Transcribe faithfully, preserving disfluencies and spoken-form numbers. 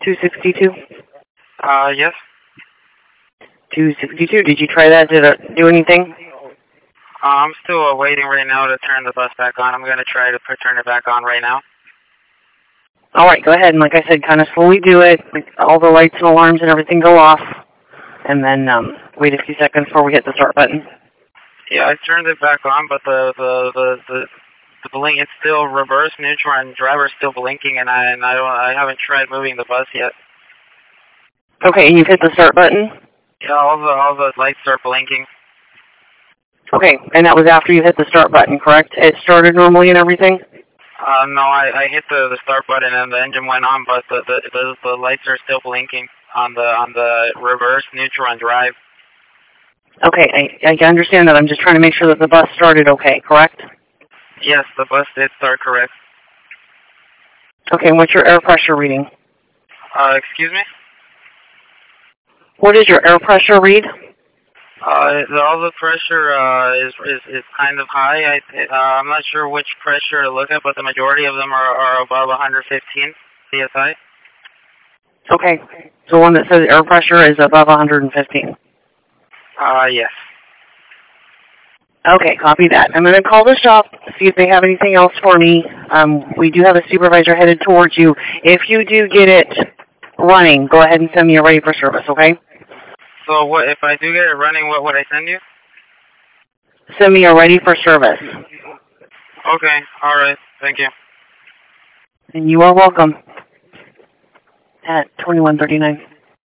two sixty-two? Uh, yes. two sixty-two, did you try that? Did it do anything? Uh, I'm still uh, waiting right now to turn the bus back on. I'm going to try to put, turn it back on right now. All right, go ahead. And like I said, kind of slowly do it. All the lights and alarms and everything go off. And then um, wait a few seconds before we hit the start button. Yeah, I turned it back on, but the the the the, the blink, it's still reverse, neutral, and driver's still blinking, and I and I don't I haven't tried moving the bus yet. Okay, and you've hit the start button? Yeah, all the all the lights are blinking. Okay, and that was after you hit the start button, correct? It started normally and everything? Uh, no, I, I hit the, the start button and the engine went on, but the, the the the lights are still blinking on the on the reverse, neutral, and drive. Okay, I, I understand that. I'm just trying to make sure that the bus started okay, correct? Yes, the bus did start correct. Okay, and what's your air pressure reading? Uh, excuse me? What is your air pressure read? Uh, the, all the pressure uh, is, is is kind of high. I uh, I'm not sure which pressure to look at, but the majority of them are, are above one hundred fifteen P S I. Okay, so one that says air pressure is above one hundred fifteen. Uh, yes. Okay, copy that. I'm going to call the shop, see if they have anything else for me. Um, we do have a supervisor headed towards you. If you do get it running, go ahead and send me a ready for service, okay? So what if I do get it running? What would I send you? Send me a ready for service. Okay. All right. Thank you. And you are welcome. At twenty-one thirty-nine.